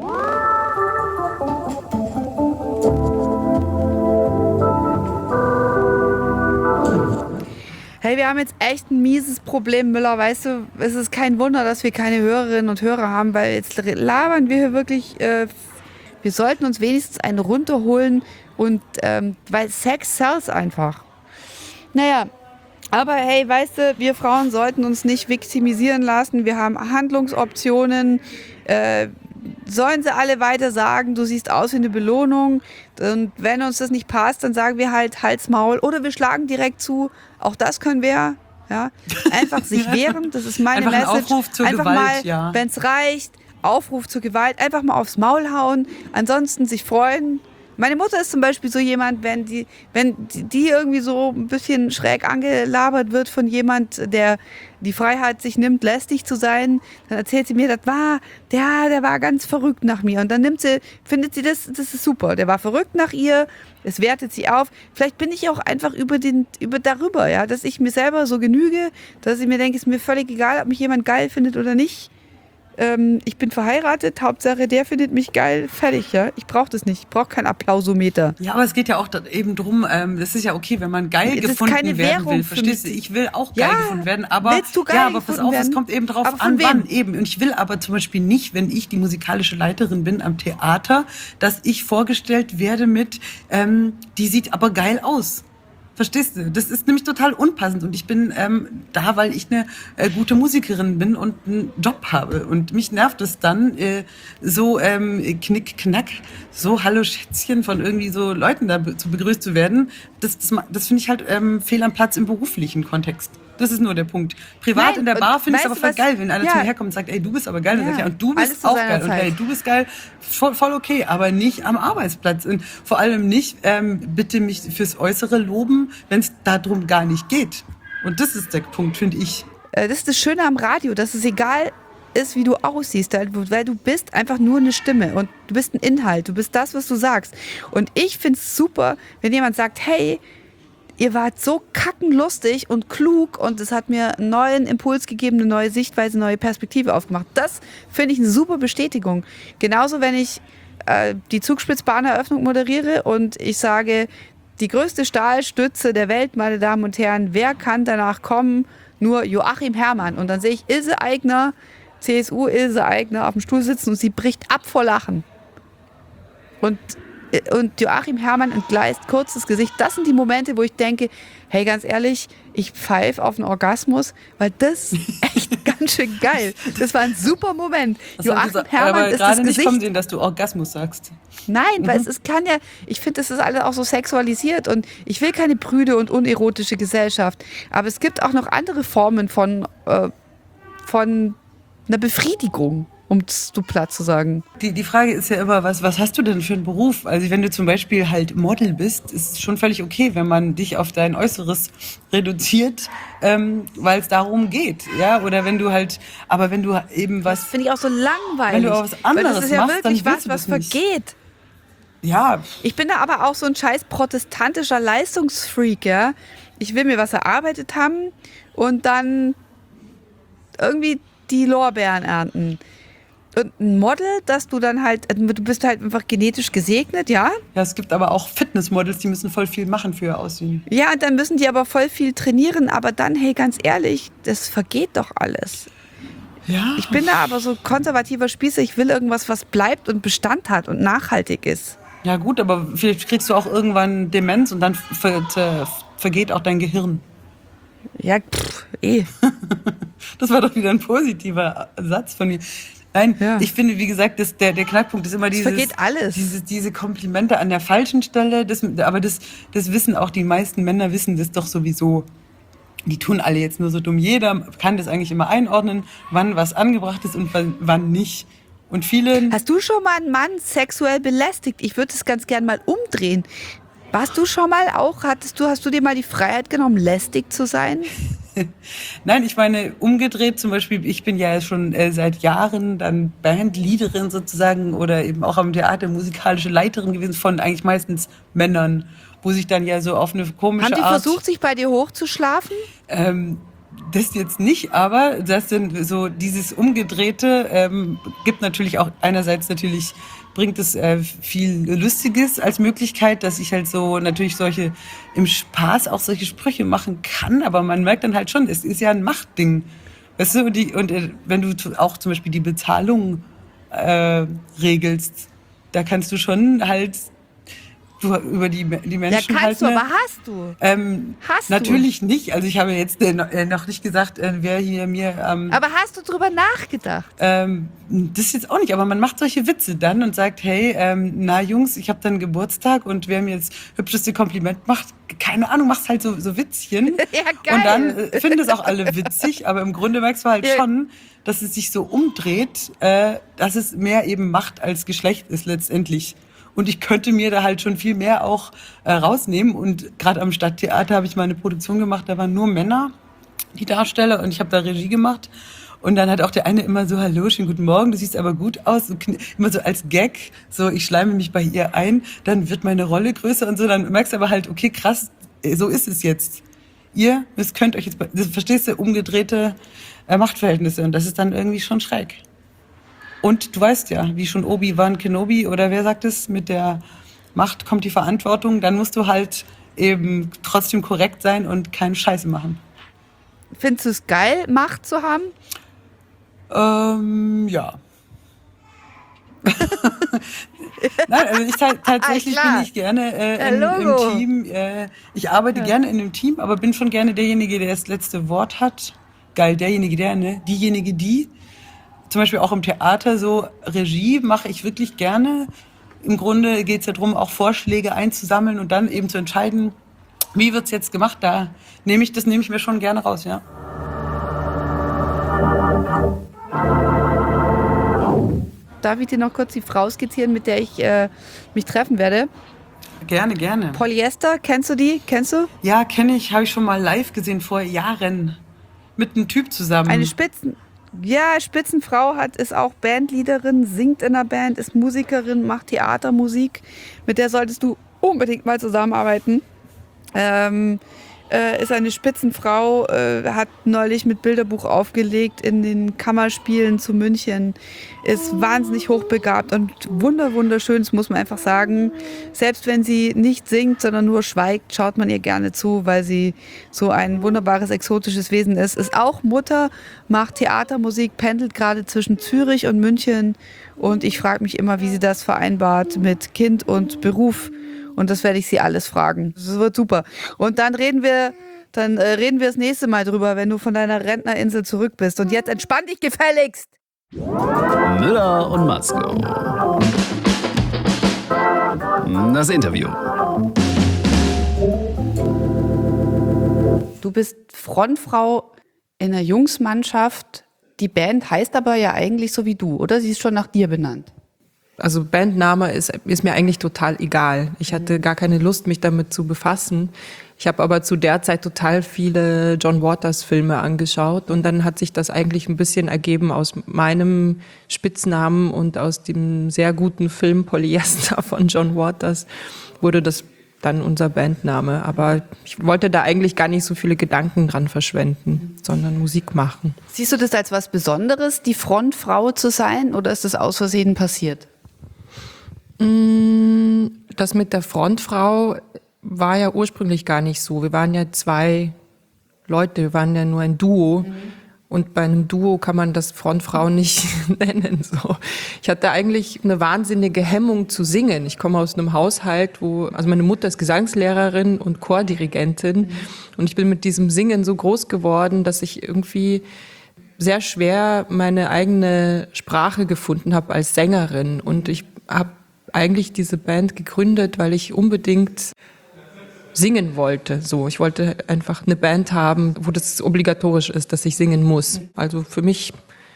Speaker 2: Hey, wir haben jetzt echt ein mieses Problem, Müller. Weißt du, es ist kein Wunder, dass wir keine Hörerinnen und Hörer haben, weil jetzt labern wir hier wirklich. Äh, wir sollten uns wenigstens einen runterholen, und ähm, weil Sex sells einfach. Naja, aber hey, weißt du, wir Frauen sollten uns nicht viktimisieren lassen. Wir haben Handlungsoptionen. Äh, sollen sie alle weiter sagen, du siehst aus wie eine Belohnung. Und wenn uns das nicht passt, dann sagen wir halt Hals, Maul. Oder wir schlagen direkt zu. Auch das können wir. Ja? Einfach sich wehren, das ist meine
Speaker 3: Einfach ein
Speaker 2: Message.
Speaker 3: Aufruf zur
Speaker 2: Einfach
Speaker 3: Gewalt,
Speaker 2: mal,
Speaker 3: ja.
Speaker 2: wenn es reicht, Aufruf zur Gewalt, einfach mal aufs Maul hauen. Ansonsten sich freuen. Meine Mutter ist zum Beispiel so jemand, wenn die, wenn die irgendwie so ein bisschen schräg angelabert wird von jemand, der die Freiheit sich nimmt, lästig zu sein, dann erzählt sie mir, das war, der, der war ganz verrückt nach mir. Und dann nimmt sie, findet sie das, das ist super. Der war verrückt nach ihr, es wertet sie auf. Vielleicht bin ich auch einfach über den, über darüber, ja, dass ich mir selber so genüge, dass ich mir denke, ist mir völlig egal, ob mich jemand geil findet oder nicht. ähm, ich bin verheiratet, Hauptsache der findet mich geil, fertig, ja. Ich brauche das nicht, ich brauche kein Applausometer.
Speaker 3: Ja, aber es geht ja auch da eben drum, ähm, das ist ja okay, wenn man geil
Speaker 2: Das ist
Speaker 3: gefunden
Speaker 2: keine
Speaker 3: werden
Speaker 2: Währung
Speaker 3: will.
Speaker 2: für
Speaker 3: Verstehst du?
Speaker 2: mich.
Speaker 3: Ich will auch
Speaker 2: Ja,
Speaker 3: geil gefunden werden, aber
Speaker 2: willst du geil
Speaker 3: ja, aber pass
Speaker 2: gefunden
Speaker 3: auf,
Speaker 2: werden?
Speaker 3: es kommt eben drauf
Speaker 2: Aber von
Speaker 3: an,
Speaker 2: wem?
Speaker 3: wann eben. Und ich will aber zum Beispiel nicht, wenn ich die musikalische Leiterin bin am Theater, dass ich vorgestellt werde mit, ähm, die sieht aber geil aus. Verstehst du? Das ist nämlich total unpassend und ich bin ähm, da, weil ich eine äh, gute Musikerin bin und einen Job habe und mich nervt es dann äh, so ähm, knick knack, so hallo Schätzchen von irgendwie so Leuten da be- zu begrüßt zu werden. Das, das, ma- das finde ich halt ähm, fehl am Platz im beruflichen Kontext. Das ist nur der Punkt. Privat
Speaker 2: Nein,
Speaker 3: in der
Speaker 2: und
Speaker 3: Bar finde ich es
Speaker 2: weißt
Speaker 3: aber
Speaker 2: du
Speaker 3: voll
Speaker 2: was?
Speaker 3: geil, wenn einer
Speaker 2: Ja.
Speaker 3: zu mir herkommt und sagt, ey, du bist aber geil. Dann
Speaker 2: Ja.
Speaker 3: sag ich, ja, und du
Speaker 2: Alles
Speaker 3: bist
Speaker 2: zu
Speaker 3: auch
Speaker 2: seiner
Speaker 3: geil. Und
Speaker 2: Zeit.
Speaker 3: hey, du bist geil, voll, voll okay, aber nicht am Arbeitsplatz. Und vor allem nicht, ähm, bitte mich fürs Äußere loben, wenn es darum gar nicht geht. Und das ist der Punkt, finde ich.
Speaker 2: Äh, Das ist das Schöne am Radio, dass es egal ist, wie du aussiehst, weil du bist einfach nur eine Stimme und du bist ein Inhalt, du bist das, was du sagst. Und ich finde es super, wenn jemand sagt, hey, ihr wart so kackenlustig und klug und es hat mir einen neuen Impuls gegeben, eine neue Sichtweise, eine neue Perspektive aufgemacht. Das finde ich eine super Bestätigung. Genauso, wenn ich äh, die Zugspitzbahneröffnung moderiere und ich sage, die größte Stahlstütze der Welt, meine Damen und Herren, wer kann danach kommen? Nur Joachim Herrmann. Und dann sehe ich Ilse Aigner, C S U Ilse Aigner, auf dem Stuhl sitzen und sie bricht ab vor Lachen. Und Und Joachim Herrmann entgleist kurz das Gesicht. Das sind die Momente, wo ich denke, hey, ganz ehrlich, ich pfeife auf einen Orgasmus, weil das ist echt ganz schön geil. Das war ein super Moment.
Speaker 3: Was
Speaker 2: Joachim
Speaker 3: hast du gesagt?
Speaker 2: Herrmann
Speaker 3: aber
Speaker 2: ist das
Speaker 3: gerade nicht
Speaker 2: Gesicht.
Speaker 3: kommen sehen, dass du Orgasmus sagst.
Speaker 2: Nein, weil es, es kann ja, ich finde, das ist alles auch so sexualisiert und ich will keine prüde und unerotische Gesellschaft. Aber es gibt auch noch andere Formen von, äh, von einer Befriedigung, um es so platt zu sagen.
Speaker 3: Die, die Frage ist ja immer, was, was hast du denn für einen Beruf? Also wenn du zum Beispiel halt Model bist, ist es schon völlig okay, wenn man dich auf dein Äußeres reduziert, ähm, weil es darum geht. Ja? Oder wenn du halt, aber wenn du eben
Speaker 2: Das
Speaker 3: was,
Speaker 2: finde ich auch so langweilig.
Speaker 3: Wenn du auch was
Speaker 2: weil das
Speaker 3: anderes
Speaker 2: ist ja
Speaker 3: machst,
Speaker 2: wirklich
Speaker 3: dann
Speaker 2: was,
Speaker 3: willst du
Speaker 2: was
Speaker 3: das nicht.
Speaker 2: vergeht.
Speaker 3: ja,
Speaker 2: Ich bin da aber auch so ein scheiß protestantischer Leistungsfreak, ja. Ich will mir was erarbeitet haben und dann irgendwie die Lorbeeren ernten. Und ein Model, dass du dann halt, du bist halt einfach genetisch gesegnet, ja.
Speaker 3: ja, es gibt aber auch Fitnessmodels, die müssen voll viel machen für ihr Aussehen.
Speaker 2: Ja, und dann müssen die aber voll viel trainieren, aber dann, hey, ganz ehrlich, das vergeht doch alles.
Speaker 3: Ja,
Speaker 2: Ich bin da aber so konservativer Spießer, ich will irgendwas, was bleibt und Bestand hat und nachhaltig ist.
Speaker 3: ja gut, aber vielleicht kriegst du auch irgendwann Demenz und dann ver, ver, vergeht auch dein Gehirn.
Speaker 2: Ja, pff, eh.
Speaker 3: Das war doch wieder ein positiver Satz von mir. Nein,
Speaker 2: Ja.
Speaker 3: ich finde, wie gesagt, das, der, der Knackpunkt ist immer dieses,
Speaker 2: vergeht alles.
Speaker 3: Dieses, diese Komplimente an der falschen Stelle. Das, aber das, das wissen auch die meisten Männer, wissen das doch sowieso. Die tun alle jetzt nur so dumm. Jeder kann das eigentlich immer einordnen, wann was angebracht ist und wann, wann nicht. Und viele...
Speaker 2: Hast du schon mal einen Mann sexuell belästigt? Ich würde es ganz gern mal umdrehen. Warst du schon mal auch, hattest du, hast du dir mal die Freiheit genommen, lästig zu sein?
Speaker 3: Nein, ich meine, umgedreht zum Beispiel, ich bin ja schon äh, seit Jahren dann Bandleaderin sozusagen oder eben auch am Theater musikalische Leiterin gewesen von eigentlich meistens Männern, wo sich dann ja so auf eine komische
Speaker 2: Haben die
Speaker 3: Art...
Speaker 2: versucht, sich bei dir hochzuschlafen?
Speaker 3: Ähm, das jetzt nicht, aber das sind so dieses Umgedrehte ähm, gibt natürlich auch einerseits natürlich bringt es äh, viel Lustiges als Möglichkeit, dass ich halt so natürlich solche im Spaß auch solche Sprüche machen kann, aber man merkt dann halt schon, es ist ja ein Machtding, weißt du, und, die, und äh, wenn du t- auch zum Beispiel die Bezahlung äh, regelst, da kannst du schon halt du, über die, die
Speaker 2: Ja,
Speaker 3: Menschen
Speaker 2: kannst
Speaker 3: halt
Speaker 2: du,
Speaker 3: eine-
Speaker 2: aber hast du.
Speaker 3: ähm,
Speaker 2: Hast du.
Speaker 3: natürlich nicht. Also ich habe jetzt äh, noch- äh, noch nicht gesagt, äh, wer hier mir... Ähm,
Speaker 2: Aber hast du drüber nachgedacht?
Speaker 3: ähm, das jetzt auch nicht, aber man macht solche Witze dann und sagt, hey, ähm, na Jungs, ich habe dann Geburtstag und wer mir jetzt hübscheste Kompliment macht, keine Ahnung, machst halt so, so Witzchen.
Speaker 2: Ja, geil.
Speaker 3: Und dann äh, finden es auch alle witzig, aber im Grunde merkst du halt
Speaker 2: Ja.
Speaker 3: schon, dass es sich so umdreht, äh, dass es mehr eben Macht als Geschlecht ist letztendlich. Und ich könnte mir da halt schon viel mehr auch äh, rausnehmen. Und gerade am Stadttheater habe ich mal eine Produktion gemacht, da waren nur Männer, die Darsteller, und ich habe da Regie gemacht. Und dann hat auch der eine immer so, hallo, schönen guten Morgen, du siehst aber gut aus. So, kn- immer so als Gag, so ich schleime mich bei ihr ein, dann wird meine Rolle größer und so. Dann merkst du aber halt, okay, krass, äh, so ist es jetzt. Ihr, das könnt euch jetzt, bei- das, verstehst du, umgedrehte äh, Machtverhältnisse. Und das ist dann irgendwie schon schräg. Und du weißt ja, wie schon Obi-Wan Kenobi oder wer sagt es, mit der Macht kommt die Verantwortung, dann musst du halt eben trotzdem korrekt sein und keine Scheiße machen.
Speaker 2: Findest du es geil, Macht zu haben?
Speaker 3: Ähm, ja. Nein, also ich ta- tatsächlich
Speaker 2: Ah,
Speaker 3: bin ich gerne äh,
Speaker 2: Ja,
Speaker 3: in, im
Speaker 2: Logo.
Speaker 3: Team. Äh, ich arbeite
Speaker 2: Ja.
Speaker 3: gerne in einem Team, aber bin schon gerne derjenige, der das letzte Wort hat. Geil, derjenige, der, ne? Diejenige, die. Zum Beispiel auch im Theater so Regie mache ich wirklich gerne. Im Grunde geht es ja darum, auch Vorschläge einzusammeln und dann eben zu entscheiden, wie wird's jetzt gemacht. Da nehme ich das nehme ich mir schon gerne raus, ja.
Speaker 2: Darf ich dir noch kurz die Frau skizzieren, mit der ich äh, mich treffen werde?
Speaker 3: Gerne, gerne.
Speaker 2: Polyester, kennst du die? Kennst du?
Speaker 3: Ja, kenne ich, habe ich schon mal live gesehen vor Jahren. Mit einem Typ zusammen.
Speaker 2: Eine Spitzen... Ja, Spitzenfrau hat, ist auch Bandleaderin, singt in der Band, ist Musikerin, macht Theatermusik. Mit der solltest du unbedingt mal zusammenarbeiten. Ähm, äh, ist eine Spitzenfrau, äh, hat neulich mit Bilderbuch aufgelegt in den Kammerspielen zu München, ist wahnsinnig hochbegabt und wunder wunderschön, das muss man einfach sagen. Selbst wenn sie nicht singt, sondern nur schweigt, schaut man ihr gerne zu, weil sie so ein wunderbares, exotisches Wesen ist. Ist auch Mutter, macht Theatermusik, pendelt gerade zwischen Zürich und München und ich frage mich immer, wie sie das vereinbart mit Kind und Beruf. Und das werde ich sie alles fragen. Das wird super. Und dann reden wir, dann äh, reden wir das nächste Mal drüber, wenn du von deiner Rentnerinsel zurück bist. Und jetzt entspann dich gefälligst.
Speaker 1: Müller und Matzko. Das Interview.
Speaker 2: Du bist Frontfrau in einer Jungsmannschaft. Die Band heißt aber ja eigentlich so wie du, oder? Sie ist schon nach dir benannt.
Speaker 4: Also Bandname ist, ist mir eigentlich total egal. Ich hatte gar keine Lust, mich damit zu befassen. Ich habe aber zu der Zeit total viele John Waters Filme angeschaut und dann hat sich das eigentlich ein bisschen ergeben aus meinem Spitznamen und aus dem sehr guten Film Polyester von John Waters wurde das dann unser Bandname. Aber ich wollte da eigentlich gar nicht so viele Gedanken dran verschwenden, sondern Musik machen.
Speaker 2: Siehst du das als was Besonderes, die Frontfrau zu sein, oder ist das aus Versehen passiert?
Speaker 4: Das mit der Frontfrau war ja ursprünglich gar nicht so. Wir waren ja zwei Leute, wir waren ja nur ein Duo. Mhm. Und bei einem Duo kann man das Frontfrau nicht nennen. So. Ich hatte eigentlich eine wahnsinnige Hemmung zu singen. Ich komme aus einem Haushalt, wo, also meine Mutter ist Gesangslehrerin und Chordirigentin. Mhm. Und ich bin mit diesem Singen so groß geworden, dass ich irgendwie sehr schwer meine eigene Sprache gefunden habe als Sängerin. Und ich habe eigentlich diese Band gegründet, weil ich unbedingt singen wollte. So, ich wollte einfach eine Band haben, wo das obligatorisch ist, dass ich singen muss. Also für mich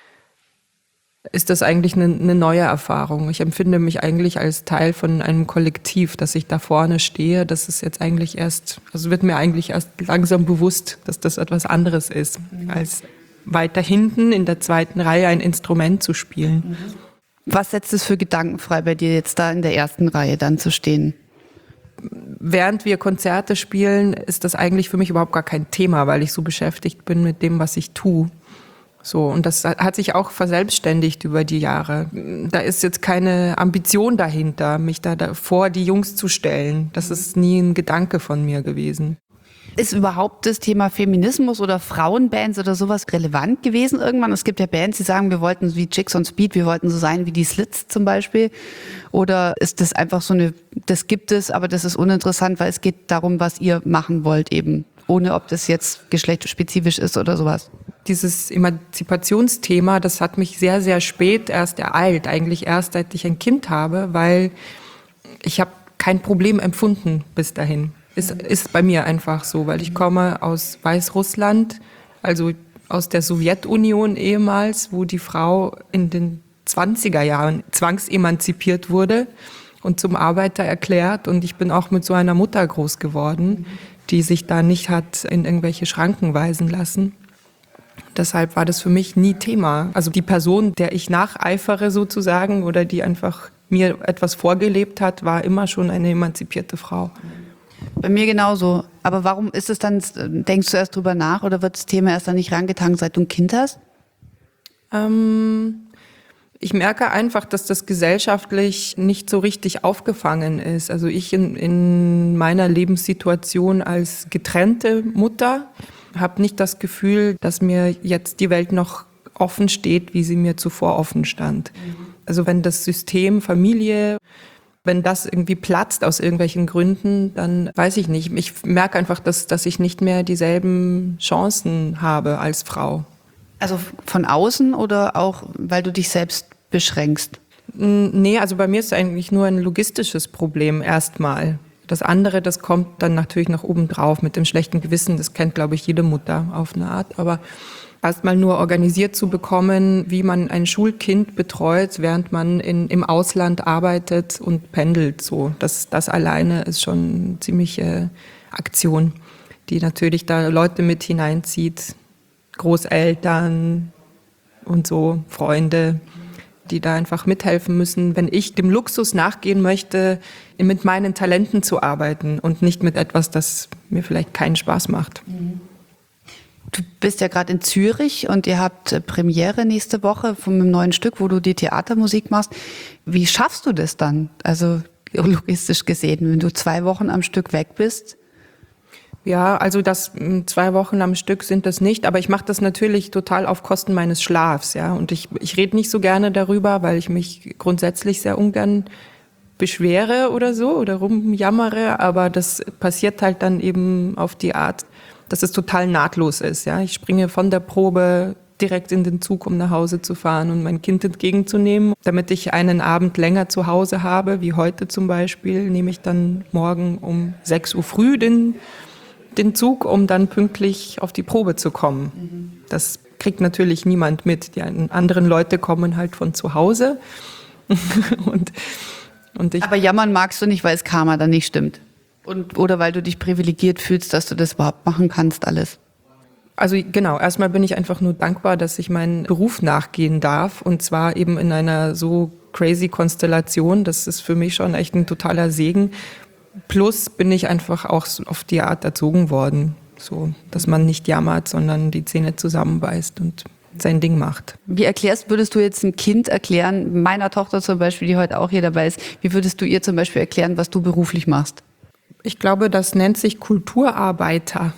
Speaker 4: ist das eigentlich eine, eine neue Erfahrung. Ich empfinde mich eigentlich als Teil von einem Kollektiv, dass ich da vorne stehe. Das ist jetzt eigentlich erst, also wird mir eigentlich erst langsam bewusst, dass das etwas anderes ist, als weiter hinten in der zweiten Reihe ein Instrument zu spielen.
Speaker 2: Was setzt es für Gedanken frei, bei dir jetzt da in der ersten Reihe dann zu stehen?
Speaker 4: Während wir Konzerte spielen, ist das eigentlich für mich überhaupt gar kein Thema, weil ich so beschäftigt bin mit dem, was ich tue. So, und das hat sich auch verselbstständigt über die Jahre. Da ist jetzt keine Ambition dahinter, mich da, da vor die Jungs zu stellen. Das ist nie ein Gedanke von mir gewesen.
Speaker 2: Ist überhaupt das Thema Feminismus oder Frauenbands oder sowas relevant gewesen irgendwann? Es gibt ja Bands, die sagen, wir wollten wie Chicks on Speed, wir wollten so sein wie die Slits zum Beispiel. Oder ist das einfach so eine, das gibt es, aber das ist uninteressant, weil es geht darum, was ihr machen wollt eben, ohne ob das jetzt geschlechtsspezifisch ist oder sowas?
Speaker 4: Dieses Emanzipationsthema, das hat mich sehr, sehr spät erst ereilt, eigentlich erst seit ich ein Kind habe, weil ich habe kein Problem empfunden bis dahin. Ist, ist bei mir einfach so, weil ich komme aus Weißrussland, also aus der Sowjetunion ehemals, wo die Frau in den zwanziger Jahren zwangsemanzipiert wurde und zum Arbeiter erklärt. Und ich bin auch mit so einer Mutter groß geworden, die sich da nicht hat in irgendwelche Schranken weisen lassen. Deshalb war das für mich nie Thema. Also die Person, der ich nacheifere sozusagen oder die einfach mir etwas vorgelebt hat, war immer schon eine emanzipierte Frau.
Speaker 2: Bei mir genauso. Aber warum ist es dann, denkst du erst drüber nach oder wird das Thema erst dann nicht rangetragen, seit du ein Kind hast?
Speaker 4: Ähm, Ich merke einfach, dass das gesellschaftlich nicht so richtig aufgefangen ist. Also ich in, in meiner Lebenssituation als getrennte Mutter habe nicht das Gefühl, dass mir jetzt die Welt noch offen steht, wie sie mir zuvor offen stand. Mhm. Also wenn das System Familie, wenn das irgendwie platzt aus irgendwelchen Gründen, dann weiß ich nicht. Ich merke einfach, dass, dass ich nicht mehr dieselben Chancen habe als Frau.
Speaker 2: Also von außen oder auch, weil du dich selbst beschränkst?
Speaker 4: Nee, also bei mir ist es eigentlich nur ein logistisches Problem erstmal. Das andere, das kommt dann natürlich noch oben drauf mit dem schlechten Gewissen. Das kennt, glaube ich, jede Mutter auf eine Art. Aber erstmal nur organisiert zu bekommen, wie man ein Schulkind betreut, während man in, im Ausland arbeitet und pendelt. So, das, das alleine ist schon eine ziemliche Aktion, die natürlich da Leute mit hineinzieht. Großeltern und so, Freunde, die da einfach mithelfen müssen, wenn ich dem Luxus nachgehen möchte, mit meinen Talenten zu arbeiten und nicht mit etwas, das mir vielleicht keinen Spaß macht.
Speaker 2: Du bist ja gerade in Zürich und ihr habt Premiere nächste Woche von einem neuen Stück, wo du die Theatermusik machst. Wie schaffst du das dann? Also logistisch gesehen, wenn du zwei Wochen am Stück weg bist?
Speaker 4: Ja, also das zwei Wochen am Stück sind das nicht, aber ich mache das natürlich total auf Kosten meines Schlafs, ja. Und ich, ich rede nicht so gerne darüber, weil ich mich grundsätzlich sehr ungern beschwere oder so oder rumjammere, aber das passiert halt dann eben auf die Art, dass es total nahtlos ist, ja. Ich springe von der Probe direkt in den Zug, um nach Hause zu fahren und mein Kind entgegenzunehmen. Damit ich einen Abend länger zu Hause habe, wie heute zum Beispiel, nehme ich dann morgen um sechs Uhr früh den den Zug, um dann pünktlich auf die Probe zu kommen. Mhm. Das kriegt natürlich niemand mit. Die anderen Leute kommen halt von zu Hause. und, und ich
Speaker 2: Aber jammern magst du nicht, weil es Karma dann nicht stimmt. Und, oder weil du dich privilegiert fühlst, dass du das überhaupt machen kannst, alles.
Speaker 4: Also genau, erstmal bin ich einfach nur dankbar, dass ich meinen Beruf nachgehen darf. Und zwar eben in einer so crazy Konstellation. Das ist für mich schon echt ein totaler Segen. Plus bin ich einfach auch auf die Art erzogen worden, so, dass man nicht jammert, sondern die Zähne zusammenbeißt und sein Ding macht.
Speaker 2: Wie erklärst, würdest du jetzt ein Kind erklären, meiner Tochter zum Beispiel, die heute auch hier dabei ist, wie würdest du ihr zum Beispiel erklären, was du beruflich machst?
Speaker 4: Ich glaube, das nennt sich Kulturarbeiter.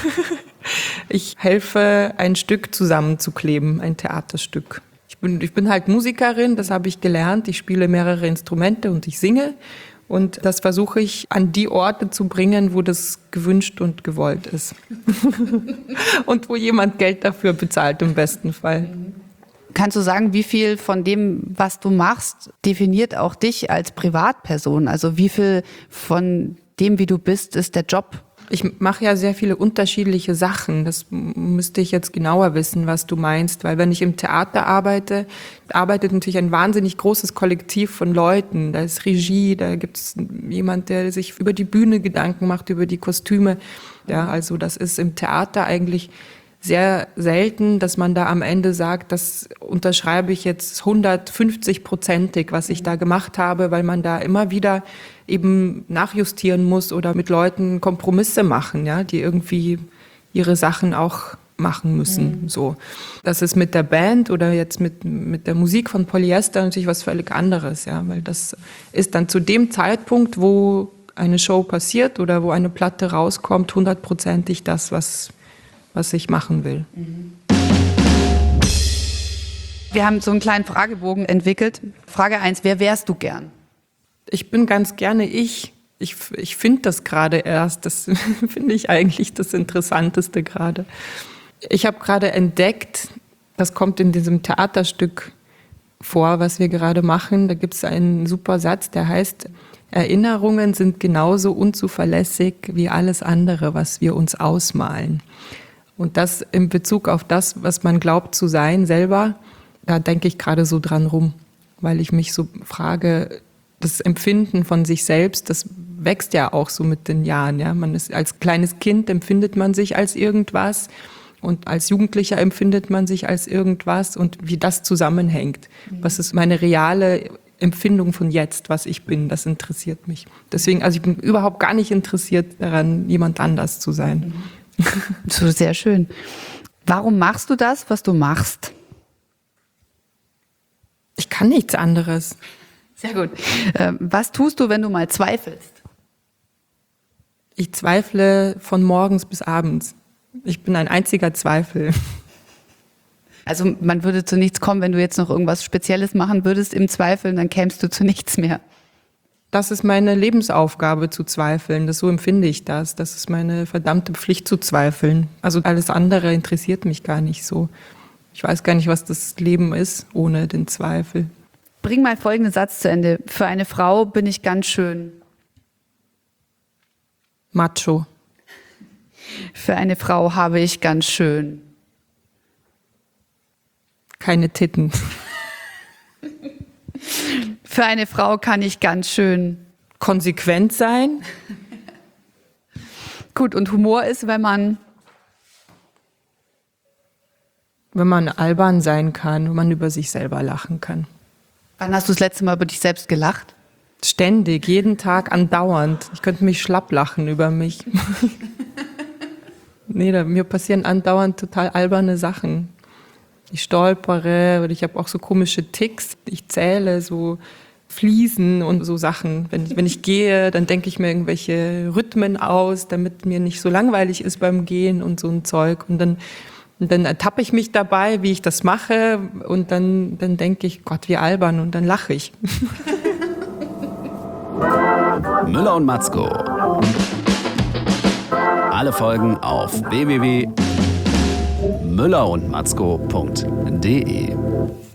Speaker 4: Ich helfe, ein Stück zusammenzukleben, ein Theaterstück. Ich bin, ich bin halt Musikerin, das habe ich gelernt. Ich spiele mehrere Instrumente und ich singe. Und das versuche ich an die Orte zu bringen, wo das gewünscht und gewollt ist. Und wo jemand Geld dafür bezahlt im besten Fall.
Speaker 2: Kannst du sagen, wie viel von dem, was du machst, definiert auch dich als Privatperson? Also wie viel von dem, wie du bist, ist der Job?
Speaker 4: Ich mache ja sehr viele unterschiedliche Sachen. Das müsste ich jetzt genauer wissen, was du meinst. Weil wenn ich im Theater arbeite, arbeitet natürlich ein wahnsinnig großes Kollektiv von Leuten. Da ist Regie, da gibt es jemand, der sich über die Bühne Gedanken macht, über die Kostüme. Ja, also das ist im Theater eigentlich sehr selten, dass man da am Ende sagt, das unterschreibe ich jetzt hundertfünfzig-prozentig, was ich da gemacht habe, weil man da immer wieder eben nachjustieren muss oder mit Leuten Kompromisse machen, ja, die irgendwie ihre Sachen auch machen müssen. Mhm. So. Das ist mit der Band oder jetzt mit, mit der Musik von Polyester natürlich was völlig anderes, ja, weil das ist dann zu dem Zeitpunkt, wo eine Show passiert oder wo eine Platte rauskommt, hundertprozentig das, was was ich machen will.
Speaker 2: Wir haben so einen kleinen Fragebogen entwickelt. Frage eins, wer wärst du gern?
Speaker 4: Ich bin ganz gerne ich. Ich, ich finde das gerade erst. Das finde ich eigentlich das Interessanteste gerade. Ich habe gerade entdeckt, das kommt in diesem Theaterstück vor, was wir gerade machen. Da gibt es einen super Satz, der heißt: Erinnerungen sind genauso unzuverlässig wie alles andere, was wir uns ausmalen. Und das in Bezug auf das, was man glaubt zu sein selber, da denke ich gerade so dran rum, weil ich mich so frage, das Empfinden von sich selbst, das wächst ja auch so mit den Jahren. Ja? Man ist, als kleines Kind empfindet man sich als irgendwas und als Jugendlicher empfindet man sich als irgendwas und wie das zusammenhängt. Mhm. Was ist meine reale Empfindung von jetzt, was ich bin, das interessiert mich. Deswegen, also ich bin überhaupt gar nicht interessiert daran, jemand anders zu sein. Mhm.
Speaker 2: So, sehr schön. Warum machst du das, was du machst?
Speaker 4: Ich kann nichts anderes.
Speaker 2: Sehr gut. Ähm, was tust du, wenn du mal zweifelst?
Speaker 4: Ich zweifle von morgens bis abends. Ich bin ein einziger Zweifel.
Speaker 2: Also man würde zu nichts kommen, wenn du jetzt noch irgendwas Spezielles machen würdest im Zweifeln, dann kämst du zu nichts mehr.
Speaker 4: Das ist meine Lebensaufgabe, zu zweifeln. Das, so empfinde ich das. Das ist meine verdammte Pflicht, zu zweifeln. Also alles andere interessiert mich gar nicht so. Ich weiß gar nicht, was das Leben ist ohne den Zweifel.
Speaker 2: Bring mal folgenden Satz zu Ende. Für eine Frau bin ich ganz schön.
Speaker 4: Macho.
Speaker 2: Für eine Frau habe ich ganz schön.
Speaker 4: Keine Titten.
Speaker 2: Für eine Frau kann ich ganz schön.
Speaker 4: Konsequent sein.
Speaker 2: Gut, und Humor ist, wenn man...
Speaker 4: Wenn man albern sein kann, wenn man über sich selber lachen kann.
Speaker 2: Wann hast du das letzte Mal über dich selbst gelacht?
Speaker 4: Ständig, jeden Tag, andauernd. Ich könnte mich schlapp lachen über mich. Nee, da, mir passieren andauernd total alberne Sachen. Ich stolpere oder ich habe auch so komische Ticks. Ich zähle so Fliesen und so Sachen. Wenn ich, wenn ich gehe, dann denke ich mir irgendwelche Rhythmen aus, damit mir nicht so langweilig ist beim Gehen und so ein Zeug. Und dann, und dann ertappe ich mich dabei, wie ich das mache. Und dann, dann denke ich, Gott, wie albern. Und dann lache ich.
Speaker 1: Müller und Matzko. Alle Folgen auf w w w punkt müller und matzko punkt d e.